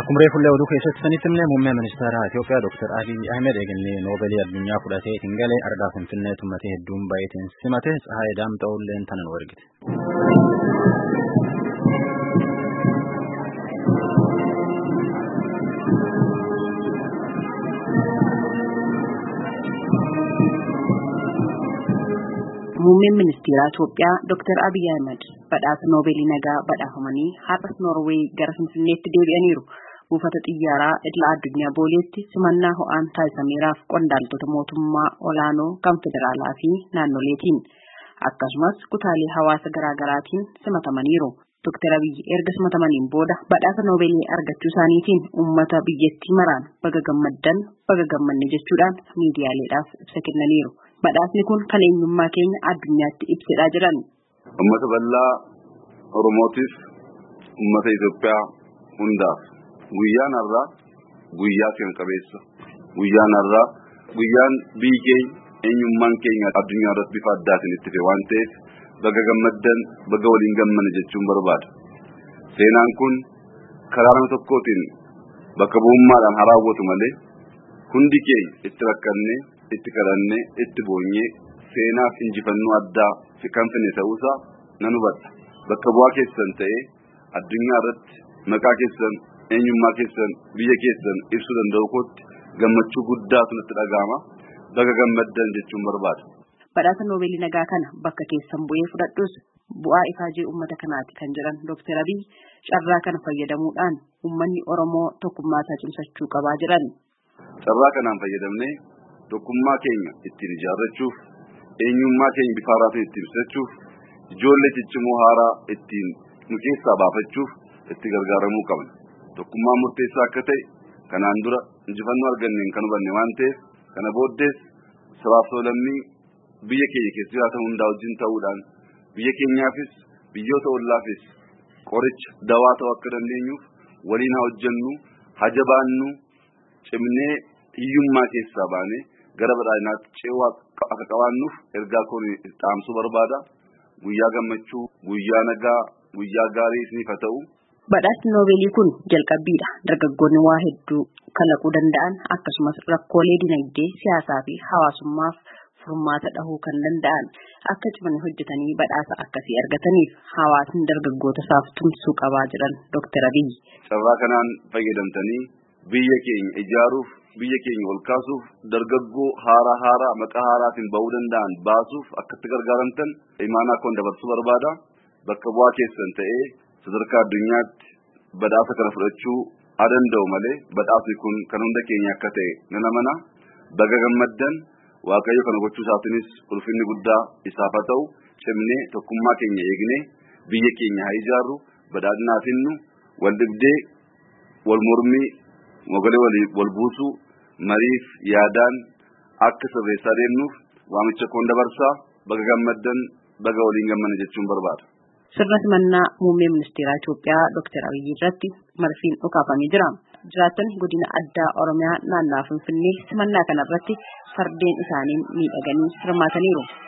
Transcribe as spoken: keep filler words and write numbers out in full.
Akkuma reefullee oduu keessatti sanittimne muummee ministeera Itoophiyaa Dr. Abiy Ahmed eegalee Noobeelii addunyaa fudhatee Tingalee argaa Finfinnee tummatee hedduun baay'ateen simate Tsahaay Daamxa'ulleen tanan wargite. Muummeen ministeera Itoophiyaa Dr. Abiy Ahmed badhaasa Noobeelii nagaa badhaafamanii har'a Noorweey gara Finfinneetti deebi'aniiru. Buufata xiyyaaraa idil addunyaa Booleetti simannaa ho'aan taasifameeraaf qondaaltota mootummaa olaanoo kan federaalaa fi naannoleetiin akkasumas kutaalee hawaasa garaagaraatiin simatamaniiru. Dr. Abiy erga simatamaniin booda badhaasa Noobeelii argachuu isaaniitiin uummata biyyattii maraan baga gammaddan baga gammanne jechuudhaan miidiyaaleedhaaf ibsa kennaniiru. Badhaasni kun kan eenyummaa keenya addunyaatti ibsedhaa jiran. Uummata bal'aa Oromootiif uummata Itoophiyaa hundaaf guyyaan har'aa guyyaa seena qabeessa. Guyyaan har'aa guyyaan biyyi keenya eenyummaan keenya addunyaa irratti bifa addaatiin itti fe waan ta'eef baga gammaddan baga waliin gammanne jechuun barbaada. Seenaan kun karaa nama tokkootiin bakka bu'ummaadhaan haa raawwatu malee hundi keenya itti rakkannee itti kadhannee itti boonyee seenaaf injifannoo addaa fi kan finne ta'uusaa nan hubadha. Bakka bu'aa keessan ta'ee addunyaa irratti maqaa keessan eenyummaa keessan biyya keessan ibsuu danda'u kootti gammachuu guddaatu natti dhaga'ama. Baga gammaddan jechuun barbaada. Badhaasa Noobeelii nagaa kana bakka keessan bu'ee fudhadhus bu'aa ifaajee uummata kanaati kan jedhan Dr. Abiy carraa kana fayyadamuudhaan uummanni Oromoo tokkummaa isaa cimsachuu qabaa jiran. Carraa kanaan fayyadamnee tokkummaa keenya ittiin ijaarrachuuf eenyummaa keenya bifa haaraatiin ittiin ibsachuuf ijoollee ciccimoo haaraa ittiin nu keessaa baafachuuf itti gargaaramuu qabna. Tokkummaa murteessaa akka ta'e kanaan dura injifannoo arganneen kan hubanne waan ta'eef kana booddees sabaaf sablammii biyya keenya keessa jiraatan hundaa wajjin ta'uudhaan biyya keenyaafis biyyoota ollaafis qoricha dawaa ta'uu akka dandeenyuuf waliin haa hojjennu haa jabaannu cimnee hiyyummaa keessaa baanee gara badhaadhinaatti ceewaa akka qabaannuuf ergaa kun dhaamsuu barbaada. Guyyaa gammachuu, guyyaa nagaa, guyyaa gaarii isiniif haa ta'u. Badhaasni Noobeelii kun jalqabbiidha. Dargaggoonni waa hedduu kalaquu danda'an akkasumas rakkoolee dinagdee, siyaasaa fi hawaasummaaf furmaata dhahuu kan danda'an akka cimanii hojjetanii badhaasa akkasii argataniif hawaasni dargaggoota isaaf tumsuu qabaa jiran Dr. Abiy. Carraa kanaan fayyadamtanii biyya keenya ijaaruuf, biyya keenya ol kaasuuf, dargaggoo haaraa haaraa maqaa haaraatiin ba'uu danda'an baasuuf akka itti gargaaramtan imaanaa koon dabarsuu barbaada. Bakka bu'aa keessan ta'ee sadarkaa addunyaatti badhaasa kana fudhachuu haa danda'u malee badhaasni kun kan hunda keenya akka ta'e nan amana. Baga gammaddan Waaqayyo kana gochuu isaatiinis ulfinni guddaa isaaf haa ta'u. Cimnee tokkummaa keenya eegnee biyya keenya haa ijaarru. Badhaadhinaa finnu wal dibdee wal mormii mogalee wal buusuu mariif yaadaan akka sirreessaa deemnuuf waamicha koon dabarsaa. Baga gammaddan baga waliin gammanne jechuun barbaada. Sirna simannaa muummee ministeera Itoophiyaa Dr. Abiy irratti marfiin dhukaafamee jira. Jiraattonni godina addaa Oromiyaa naannoo Finfinnee simannaa kanarratti fardeen isaaniin miidhaganii hirmaataniiru.